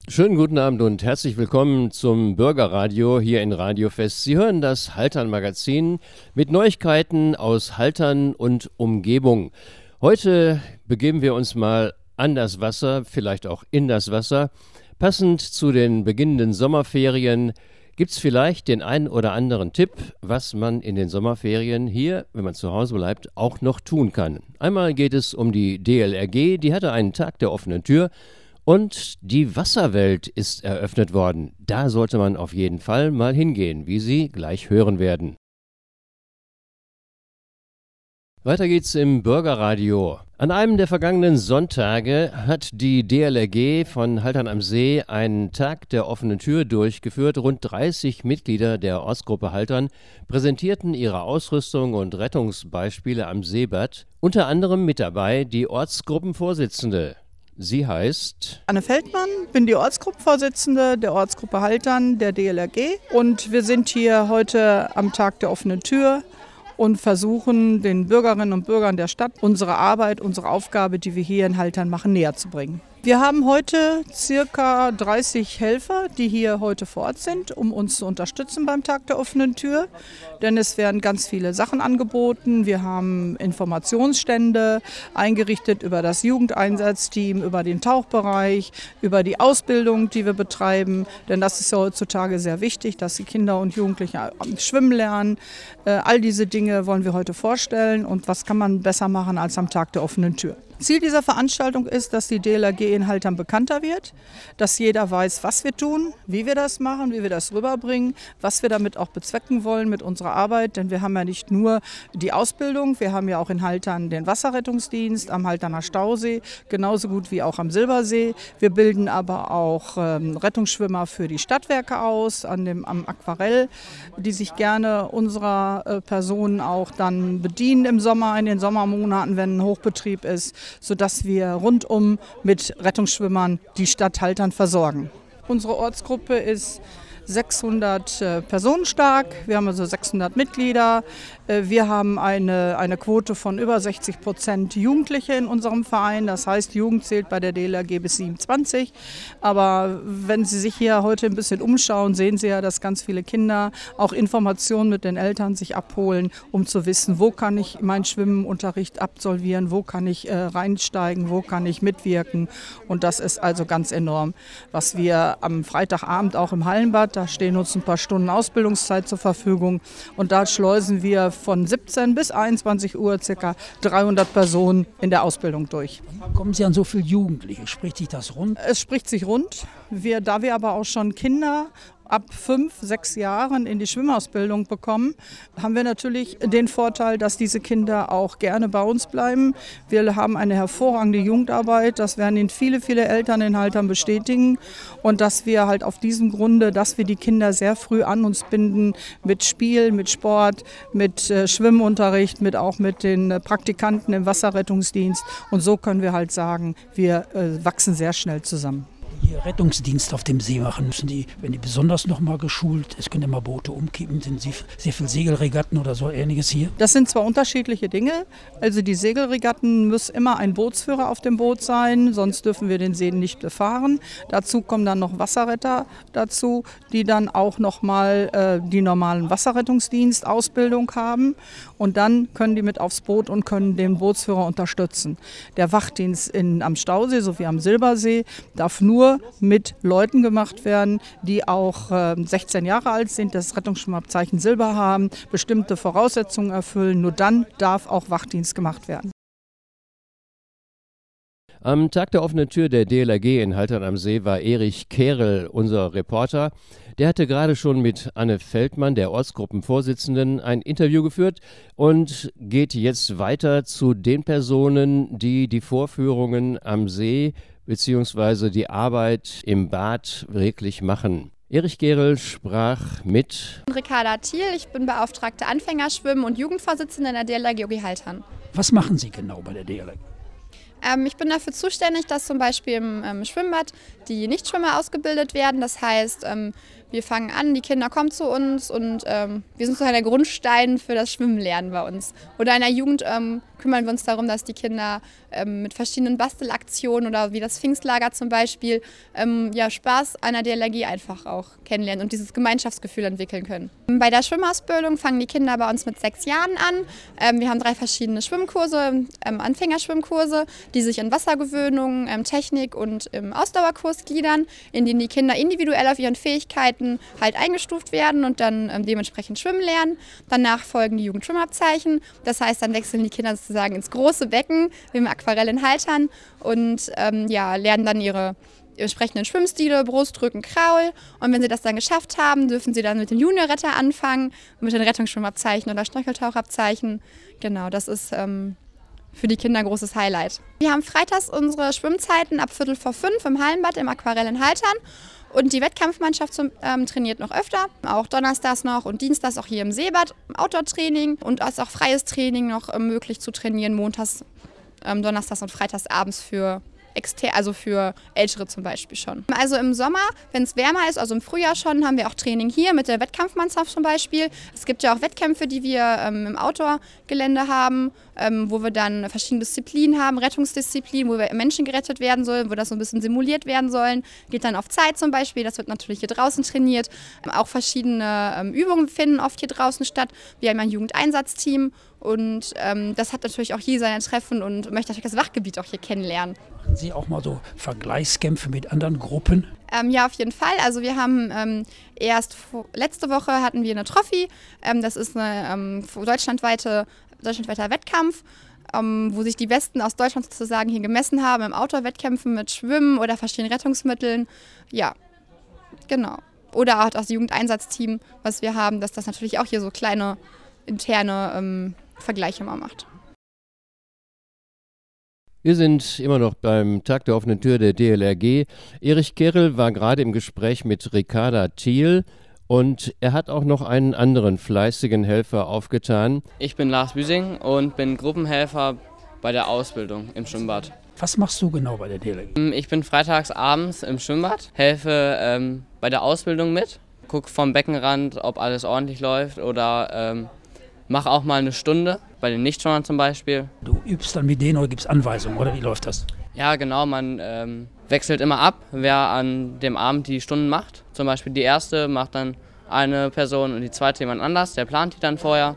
Schönen guten Abend und herzlich willkommen zum Bürgerradio hier in Radiofest. Sie hören das Haltern-Magazin mit Neuigkeiten aus Haltern und Umgebung. Heute begeben wir uns mal an das Wasser, vielleicht auch in das Wasser. Passend zu den beginnenden Sommerferien gibt es vielleicht den einen oder anderen Tipp, was man in den Sommerferien hier, wenn man zu Hause bleibt, auch noch tun kann. Einmal geht es um die DLRG, die hatte einen Tag der offenen Tür. Und die Wasserwelt ist eröffnet worden. Da sollte man auf jeden Fall mal hingehen, wie Sie gleich hören werden. Weiter geht's im Bürgerradio. An einem der vergangenen Sonntage hat die DLRG von Haltern am See einen Tag der offenen Tür durchgeführt. Rund 30 Mitglieder der Ortsgruppe Haltern präsentierten ihre Ausrüstung und Rettungsbeispiele am Seebad. Unter anderem mit dabei die Ortsgruppenvorsitzende. Sie heißt Anne Feldmann, bin die Ortsgruppenvorsitzende der Ortsgruppe Haltern der DLRG und wir sind hier heute am Tag der offenen Tür und versuchen den Bürgerinnen und Bürgern der Stadt unsere Arbeit, unsere Aufgabe, die wir hier in Haltern machen, näher zu bringen. Wir haben heute circa 30 Helfer, die hier heute vor Ort sind, um uns zu unterstützen beim Tag der offenen Tür. Denn es werden ganz viele Sachen angeboten. Wir haben Informationsstände eingerichtet über das Jugendeinsatzteam, über den Tauchbereich, über die Ausbildung, die wir betreiben. Denn das ist ja heutzutage sehr wichtig, dass die Kinder und Jugendlichen schwimmen lernen. All diese Dinge wollen wir heute vorstellen. Und was kann man besser machen als am Tag der offenen Tür? Ziel dieser Veranstaltung ist, dass die DLRG in Haltern bekannter wird, dass jeder weiß, was wir tun, wie wir das machen, wie wir das rüberbringen, was wir damit auch bezwecken wollen mit unserer Arbeit. Denn wir haben ja nicht nur die Ausbildung, wir haben ja auch in Haltern den Wasserrettungsdienst am Halterner Stausee, genauso gut wie auch am Silbersee. Wir bilden aber auch Rettungsschwimmer für die Stadtwerke aus, am Aquarell, die sich gerne unserer Personen auch dann bedienen im Sommer, in den Sommermonaten, wenn ein Hochbetrieb ist, sodass wir rundum mit Rettungsschwimmern die Stadt Haltern versorgen. Unsere Ortsgruppe ist 600 Personen stark, wir haben also 600 Mitglieder. Wir haben eine Quote von über 60% Jugendliche in unserem Verein. Das heißt, Jugend zählt bei der DLRG bis 27. Aber wenn Sie sich hier heute ein bisschen umschauen, sehen Sie ja, dass ganz viele Kinder auch Informationen mit den Eltern sich abholen, um zu wissen, wo kann ich meinen Schwimmunterricht absolvieren, wo kann ich reinsteigen, wo kann ich mitwirken. Und das ist also ganz enorm, was wir am Freitagabend auch im Hallenbad, da stehen uns ein paar Stunden Ausbildungszeit zur Verfügung und da schleusen wir von 17 bis 21 Uhr ca. 300 Personen in der Ausbildung durch. Kommen Sie an so viele Jugendliche? Spricht sich das rund? Es spricht sich rund. Da wir aber auch schon Kinder ab 5, 6 Jahren in die Schwimmausbildung bekommen, haben wir natürlich den Vorteil, dass diese Kinder auch gerne bei uns bleiben. Wir haben eine hervorragende Jugendarbeit, das werden Ihnen viele, viele Eltern in Haltern bestätigen und dass wir halt auf diesem Grunde, dass wir die Kinder sehr früh an uns binden mit Spiel, mit Sport, mit Schwimmunterricht, auch mit den Praktikanten im Wasserrettungsdienst und so können wir halt sagen, wir wachsen sehr schnell zusammen. Hier Rettungsdienst auf dem See machen, müssen die, wenn die besonders nochmal geschult, es können immer Boote umkippen, sind sie sehr viel Segelregatten oder so ähnliches hier? Das sind zwar unterschiedliche Dinge, also die Segelregatten muss immer ein Bootsführer auf dem Boot sein, sonst dürfen wir den See nicht befahren. Dazu kommen dann noch Wasserretter dazu, die dann auch nochmal die normalen Wasserrettungsdienst-Ausbildung haben und dann können die mit aufs Boot und können den Bootsführer unterstützen. Der Wachdienst am Stausee sowie am Silbersee darf nur mit Leuten gemacht werden, die auch 16 Jahre alt sind, das Rettungsschwimmabzeichen Silber haben, bestimmte Voraussetzungen erfüllen. Nur dann darf auch Wachdienst gemacht werden. Am Tag der offenen Tür der DLRG in Haltern am See war Erich Kehrl, unser Reporter. Der hatte gerade schon mit Anne Feldmann, der Ortsgruppenvorsitzenden, ein Interview geführt und geht jetzt weiter zu den Personen, die die Vorführungen am See bzw. die Arbeit im Bad wirklich machen. Erich Kehrl sprach mit Ricarda Thiel, ich bin beauftragte Anfängerschwimmen und Jugendvorsitzende in der DLRG OG Haltern. Was machen Sie genau bei der DLRG? Ich bin dafür zuständig, dass zum Beispiel im Schwimmbad die Nichtschwimmer ausgebildet werden. Das heißt, wir fangen an, die Kinder kommen zu uns und wir sind so der Grundstein für das Schwimmenlernen bei uns. Oder in der Jugend kümmern wir uns darum, dass die Kinder mit verschiedenen Bastelaktionen oder wie das Pfingstlager zum Beispiel Spaß an der DLRG einfach auch kennenlernen und dieses Gemeinschaftsgefühl entwickeln können. Bei der Schwimmausbildung fangen die Kinder bei uns mit 6 Jahren an. Wir haben 3 verschiedene Schwimmkurse, Anfängerschwimmkurse, die sich in Wassergewöhnung, Technik und im Ausdauerkurs gliedern, in denen die Kinder individuell auf ihren Fähigkeiten halt eingestuft werden und dann dementsprechend schwimmen lernen. Danach folgen die Jugendschwimmabzeichen. Das heißt, dann wechseln die Kinder sozusagen ins große Becken, wie im Aquarell in Haltern und lernen dann ihre entsprechenden Schwimmstile, Brust, Rücken, Kraul. Und wenn sie das dann geschafft haben, dürfen sie dann mit dem Juniorretter anfangen, mit den Rettungsschwimmabzeichen oder Schnorcheltauchabzeichen. Genau, das ist für die Kinder ein großes Highlight. Wir haben freitags unsere Schwimmzeiten ab 4:45 im Hallenbad im Aquarell in Haltern. Und die Wettkampfmannschaft trainiert noch öfter, auch donnerstags noch und dienstags auch hier im Seebad, Outdoor-Training. Und es ist auch freies Training noch möglich zu trainieren, montags, donnerstags und freitags abends für Ältere zum Beispiel schon. Also im Sommer, wenn es wärmer ist, also im Frühjahr schon, haben wir auch Training hier mit der Wettkampfmannschaft zum Beispiel. Es gibt ja auch Wettkämpfe, die wir im Outdoor-Gelände haben, wo wir dann verschiedene Disziplinen haben, Rettungsdisziplinen, wo Menschen gerettet werden sollen, wo das so ein bisschen simuliert werden sollen. Geht dann auf Zeit zum Beispiel, das wird natürlich hier draußen trainiert. Auch verschiedene Übungen finden oft hier draußen statt. Wir haben ein Jugendeinsatzteam und das hat natürlich auch hier seine Treffen und möchte natürlich das Wachgebiet auch hier kennenlernen. Machen Sie auch mal so Vergleichskämpfe mit anderen Gruppen? Ja, auf jeden Fall. Also wir haben letzte Woche hatten wir eine Trophy. Das ist ein deutschlandweiter Wettkampf, wo sich die Besten aus Deutschland sozusagen hier gemessen haben im Outdoor-Wettkämpfen mit Schwimmen oder verschiedenen Rettungsmitteln. Ja, genau. Oder auch das Jugendeinsatzteam, was wir haben, dass das natürlich auch hier so kleine interne Vergleiche mal macht. Wir sind immer noch beim Tag der offenen Tür der DLRG. Erich Kerel war gerade im Gespräch mit Ricarda Thiel und er hat auch noch einen anderen fleißigen Helfer aufgetan. Ich bin Lars Büsing und bin Gruppenhelfer bei der Ausbildung im Schwimmbad. Was machst du genau bei der DLRG? Ich bin freitags abends im Schwimmbad, helfe bei der Ausbildung mit, gucke vom Beckenrand, ob alles ordentlich läuft oder mache auch mal eine Stunde, bei den Nichtschwimmern zum Beispiel. Du übst dann mit denen oder gibt es Anweisungen oder wie läuft das? Ja genau, man wechselt immer ab, wer an dem Abend die Stunden macht. Zum Beispiel die erste macht dann eine Person und die zweite jemand anders, der plant die dann vorher,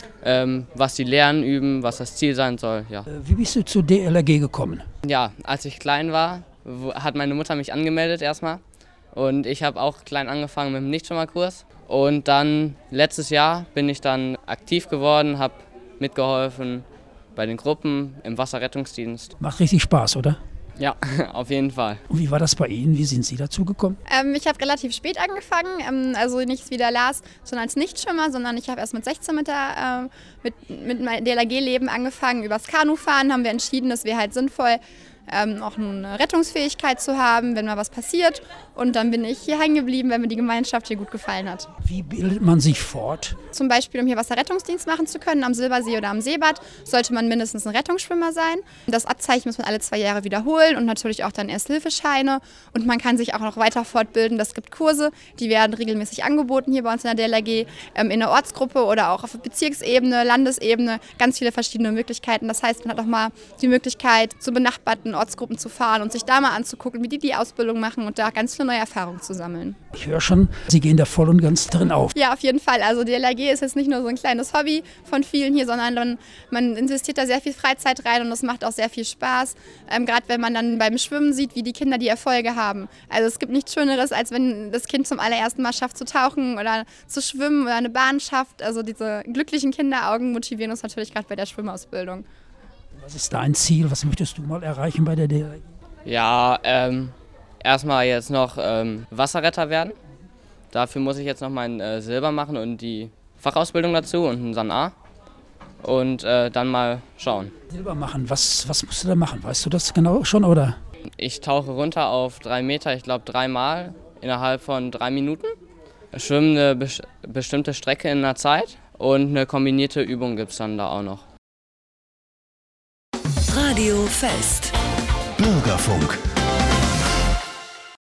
was sie lernen, üben, was das Ziel sein soll. Ja. Wie bist du zur DLRG gekommen? Ja, als ich klein war, hat meine Mutter mich angemeldet erstmal und ich habe auch klein angefangen mit dem Nichtschwimmerkurs. Und dann letztes Jahr bin ich dann aktiv geworden, habe mitgeholfen bei den Gruppen im Wasserrettungsdienst. Macht richtig Spaß, oder? Ja, auf jeden Fall. Und wie war das bei Ihnen? Wie sind Sie dazu gekommen? Ich habe relativ spät angefangen, also nicht wie der Lars, schon als Nichtschwimmer, sondern ich habe erst mit 16 mit meinem DLRG-Leben angefangen. Übers Kanufahren haben wir entschieden, es wäre halt sinnvoll, auch eine Rettungsfähigkeit zu haben, wenn mal was passiert. Und dann bin ich hier hängen geblieben, weil mir die Gemeinschaft hier gut gefallen hat. Wie bildet man sich fort? Zum Beispiel, um hier Wasserrettungsdienst machen zu können, am Silbersee oder am Seebad, sollte man mindestens ein Rettungsschwimmer sein. Das Abzeichen muss man alle 2 Jahre wiederholen und natürlich auch dann Ersthilfescheine. Und man kann sich auch noch weiter fortbilden. Das gibt Kurse, die werden regelmäßig angeboten hier bei uns in der DLRG, in der Ortsgruppe oder auch auf Bezirksebene, Landesebene, ganz viele verschiedene Möglichkeiten. Das heißt, man hat auch mal die Möglichkeit, zu benachbarten Ortsgruppen zu fahren und sich da mal anzugucken, wie die Ausbildung machen und da ganz viele neue Erfahrungen zu sammeln. Ich höre schon, Sie gehen da voll und ganz drin auf. Ja, auf jeden Fall. Also DLRG ist jetzt nicht nur so ein kleines Hobby von vielen hier, sondern man investiert da sehr viel Freizeit rein und es macht auch sehr viel Spaß. Gerade wenn man dann beim Schwimmen sieht, wie die Kinder die Erfolge haben. Also es gibt nichts Schöneres, als wenn das Kind zum allerersten Mal schafft zu tauchen oder zu schwimmen oder eine Bahn schafft. Also diese glücklichen Kinderaugen motivieren uns natürlich gerade bei der Schwimmausbildung. Was ist dein Ziel? Was möchtest du mal erreichen bei der DLRG? Ja, erstmal jetzt noch Wasserretter werden. Dafür muss ich jetzt noch mein Silber machen und die Fachausbildung dazu und ein San A. Und dann mal schauen. Silber machen, was musst du da machen? Weißt du das genau schon, oder? Ich tauche runter auf 3 Meter, ich glaube 3-mal innerhalb von 3 Minuten. Schwimmen eine bestimmte Strecke in einer Zeit und eine kombinierte Übung gibt es dann da auch noch. Radio Fest. Bürgerfunk.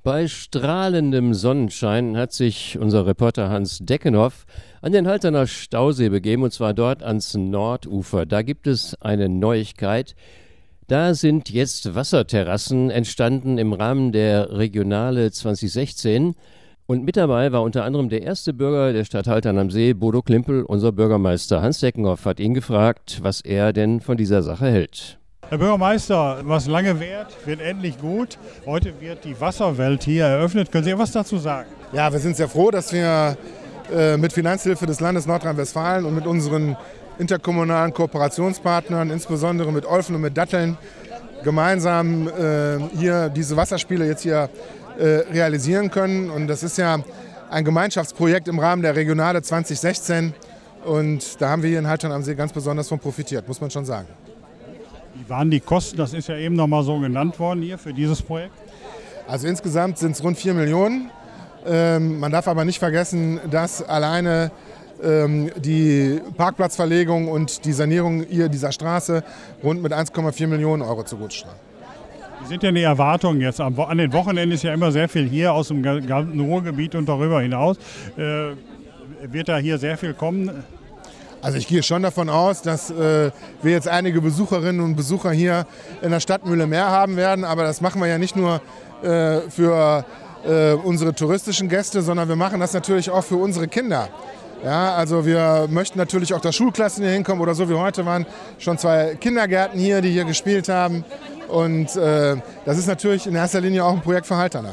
Bei strahlendem Sonnenschein hat sich unser Reporter Hans Deckenhoff an den Halterner Stausee begeben, und zwar dort ans Nordufer. Da gibt es eine Neuigkeit. Da sind jetzt Wasserterrassen entstanden im Rahmen der Regionale 2016. Und mit dabei war unter anderem der erste Bürger der Stadt Haltern am See, Bodo Klimpel. Unser Bürgermeister Hans Deckenhoff hat ihn gefragt, was er denn von dieser Sache hält. Herr Bürgermeister, was lange währt, wird endlich gut. Heute wird die Wasserwelt hier eröffnet. Können Sie was dazu sagen? Ja, wir sind sehr froh, dass wir mit Finanzhilfe des Landes Nordrhein-Westfalen und mit unseren interkommunalen Kooperationspartnern, insbesondere mit Olfen und mit Datteln, gemeinsam hier diese Wasserspiele jetzt hier realisieren können. Und das ist ja ein Gemeinschaftsprojekt im Rahmen der Regionale 2016. Und da haben wir hier in Haltern am See ganz besonders von profitiert, muss man schon sagen. Wie waren die Kosten? Das ist ja eben noch mal so genannt worden hier für dieses Projekt. Also insgesamt sind es rund 4 Millionen. Man darf aber nicht vergessen, dass alleine die Parkplatzverlegung und die Sanierung hier dieser Straße rund mit 1,4 Millionen Euro zugutestanden. Wie sind denn die Erwartungen jetzt? An den Wochenenden ist ja immer sehr viel hier aus dem ganzen Ruhrgebiet und darüber hinaus. Wird da hier sehr viel kommen? Also ich gehe schon davon aus, dass wir jetzt einige Besucherinnen und Besucher hier in der Stadtmühle mehr haben werden. Aber das machen wir ja nicht nur für unsere touristischen Gäste, sondern wir machen das natürlich auch für unsere Kinder. Ja, also wir möchten natürlich auch, dass Schulklassen hier hinkommen oder so wie heute waren schon 2 Kindergärten hier, die hier gespielt haben. Und das ist natürlich in erster Linie auch ein Projekt für Halterner.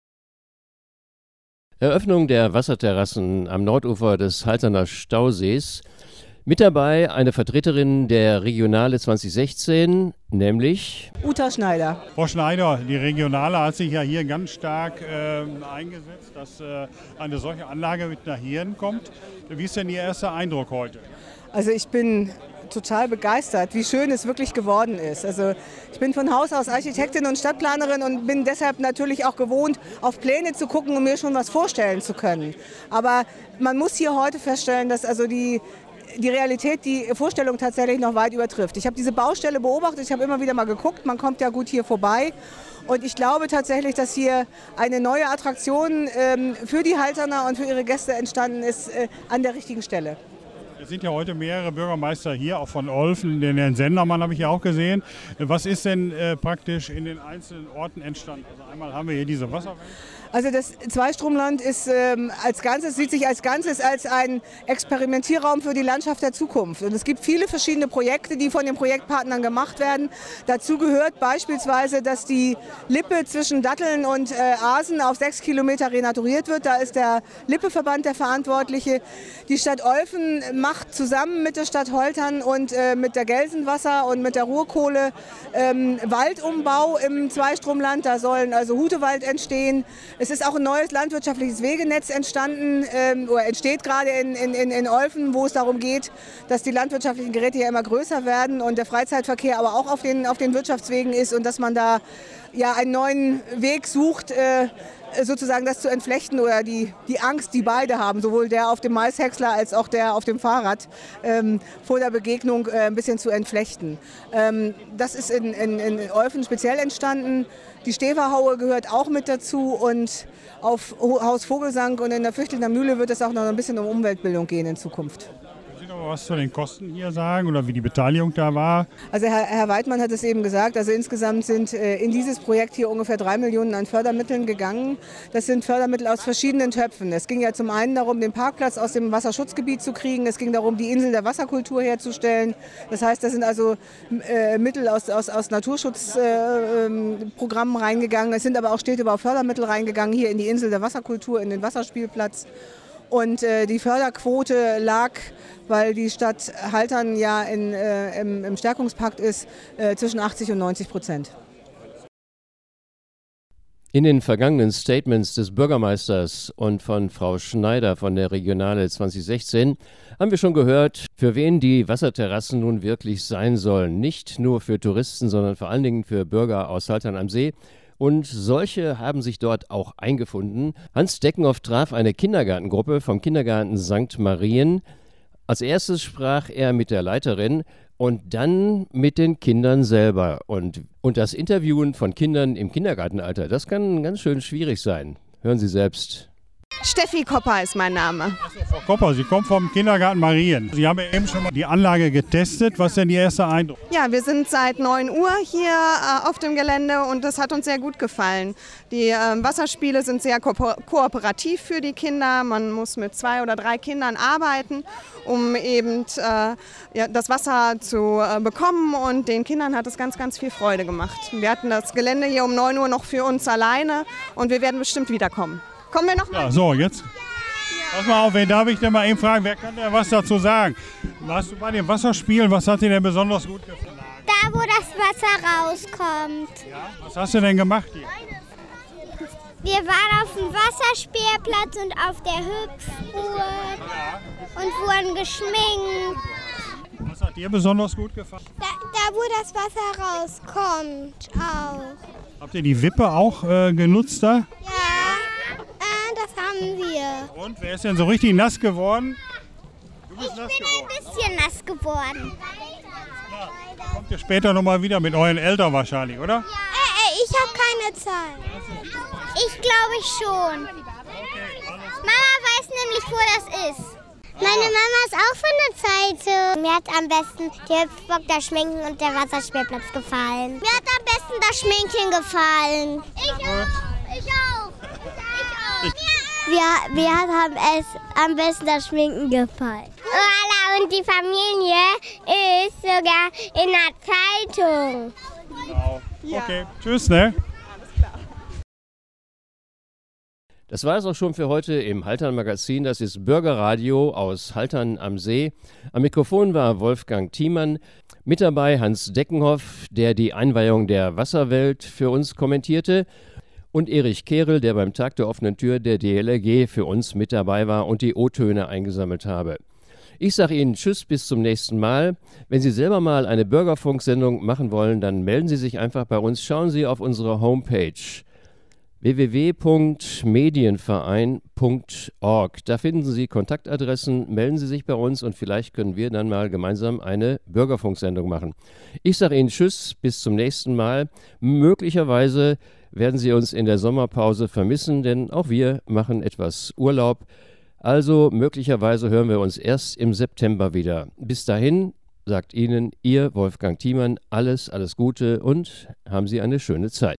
Eröffnung der Wasserterrassen am Nordufer des Halterner Stausees. Mit dabei eine Vertreterin der Regionale 2016, nämlich Uta Schneider. Frau Schneider, die Regionale hat sich ja hier ganz stark eingesetzt, dass eine solche Anlage mit nach hier kommt. Wie ist denn Ihr erster Eindruck heute? Also ich bin total begeistert, wie schön es wirklich geworden ist. Also ich bin von Haus aus Architektin und Stadtplanerin und bin deshalb natürlich auch gewohnt, auf Pläne zu gucken, um mir schon was vorstellen zu können. Aber man muss hier heute feststellen, dass also die Realität die Vorstellung tatsächlich noch weit übertrifft. Ich habe diese Baustelle beobachtet, ich habe immer wieder mal geguckt, man kommt ja gut hier vorbei. Und ich glaube tatsächlich, dass hier eine neue Attraktion für die Halterner und für ihre Gäste entstanden ist an der richtigen Stelle. Es sind ja heute mehrere Bürgermeister hier, auch von Olfen, den Herrn Sendermann habe ich ja auch gesehen. Was ist denn praktisch in den einzelnen Orten entstanden? Also einmal haben wir hier diese Wasserwelt. Also das Zweistromland ist als Ganzes, sieht sich als Ganzes als ein Experimentierraum für die Landschaft der Zukunft. Und es gibt viele verschiedene Projekte, die von den Projektpartnern gemacht werden. Dazu gehört beispielsweise, dass die Lippe zwischen Datteln und Aasen auf 6 Kilometer renaturiert wird. Da ist der Lippeverband der Verantwortliche. Die Stadt Olfen macht zusammen mit der Stadt Holtern und mit der Gelsenwasser und mit der Ruhrkohle Waldumbau im Zweistromland. Da sollen also Hutewald entstehen. Es ist auch ein neues landwirtschaftliches Wegenetz entstanden oder entsteht gerade in Olfen, wo es darum geht, dass die landwirtschaftlichen Geräte ja immer größer werden und der Freizeitverkehr aber auch auf den Wirtschaftswegen ist und dass man da ja einen neuen Weg sucht, sozusagen das zu entflechten oder die Angst, die beide haben, sowohl der auf dem Maishäcksler als auch der auf dem Fahrrad, vor der Begegnung ein bisschen zu entflechten. Das ist in Olfen speziell entstanden. Die Steverhaue gehört auch mit dazu und auf Haus Vogelsang und in der Füchtelner Mühle wird es auch noch ein bisschen um Umweltbildung gehen in Zukunft. Was zu den Kosten hier sagen oder wie die Beteiligung da war? Also Herr Weidmann hat es eben gesagt, also insgesamt sind in dieses Projekt hier ungefähr 3 Millionen an Fördermitteln gegangen. Das sind Fördermittel aus verschiedenen Töpfen. Es ging ja zum einen darum, den Parkplatz aus dem Wasserschutzgebiet zu kriegen. Es ging darum, die Insel der Wasserkultur herzustellen. Das heißt, da sind also Mittel aus Naturschutzprogrammen reingegangen. Es sind aber auch Städtebaufördermittel reingegangen, hier in die Insel der Wasserkultur, in den Wasserspielplatz. Und die Förderquote lag, weil die Stadt Haltern ja im Stärkungspakt ist, zwischen 80% und 90%. In den vergangenen Statements des Bürgermeisters und von Frau Schneider von der Regionale 2016 haben wir schon gehört, für wen die Wasserterrassen nun wirklich sein sollen. Nicht nur für Touristen, sondern vor allen Dingen für Bürger aus Haltern am See. Und solche haben sich dort auch eingefunden. Hans Deckenhoff traf eine Kindergartengruppe vom Kindergarten St. Marien Als erstes sprach er mit der Leiterin und dann mit den Kindern selber. Und das Interviewen von Kindern im Kindergartenalter, das kann ganz schön schwierig sein. Hören Sie selbst. Steffi Kopper ist mein Name. Frau Kopper, Sie kommen vom Kindergarten Marien. Sie haben ja eben schon mal die Anlage getestet. Was ist denn Ihr erster Eindruck? Ja, wir sind seit 9 Uhr hier auf dem Gelände und das hat uns sehr gut gefallen. Die Wasserspiele sind sehr kooperativ für die Kinder. Man muss mit 2 oder 3 Kindern arbeiten, um eben das Wasser zu bekommen, und den Kindern hat es ganz, ganz viel Freude gemacht. Wir hatten das Gelände hier um 9 Uhr noch für uns alleine und wir werden bestimmt wiederkommen. Kommen wir noch mal? Ja, so, jetzt. Pass mal auf, wen darf ich denn mal eben fragen? Wer kann da was dazu sagen? Warst du bei den Wasserspielen? Was hat dir denn besonders gut gefallen? Da, wo das Wasser rauskommt. Ja? Was hast du denn gemacht hier? Wir waren auf dem Wasserspielplatz und auf der Hüpfburg und wurden geschminkt. Was hat dir besonders gut gefallen? Da, wo das Wasser rauskommt, auch. Habt ihr die Wippe auch genutzt da? Ja, das haben wir. Und wer ist denn so richtig nass geworden? Du bist Ich nass bin geworden. ein bisschen nass geworden. Kommt ihr später nochmal wieder mit euren Eltern wahrscheinlich, oder? Ich habe keine Zeit. Ich glaube schon. Mama weiß nämlich, wo das ist. Meine Mama ist auch von der Zeitung. Mir hat am besten die Hüpfburg, das Schminken und der Wasserspielplatz gefallen. Mir hat am besten das Schminken gefallen. Ich auch. Ich auch. Mir hat am besten das Schminken gefallen. Voilà, und die Familie ist sogar in der Zeitung. Genau. Okay, tschüss, ne? Das war es auch schon für heute im Haltern-Magazin. Das ist Bürgerradio aus Haltern am See. Am Mikrofon war Wolfgang Thiemann. Mit dabei Hans Deckenhoff, der die Einweihung der Wasserwelt für uns kommentierte. Und Erich Kehrel, der beim Tag der offenen Tür der DLRG für uns mit dabei war und die O-Töne eingesammelt habe. Ich sage Ihnen Tschüss, bis zum nächsten Mal. Wenn Sie selber mal eine Bürgerfunksendung machen wollen, dann melden Sie sich einfach bei uns. Schauen Sie auf unsere Homepage www.medienverein.org. Da finden Sie Kontaktadressen, melden Sie sich bei uns und vielleicht können wir dann mal gemeinsam eine Bürgerfunksendung machen. Ich sage Ihnen Tschüss, bis zum nächsten Mal. Möglicherweise werden Sie uns in der Sommerpause vermissen, denn auch wir machen etwas Urlaub. Also möglicherweise hören wir uns erst im September wieder. Bis dahin sagt Ihnen Ihr Wolfgang Thiemann alles Gute und haben Sie eine schöne Zeit.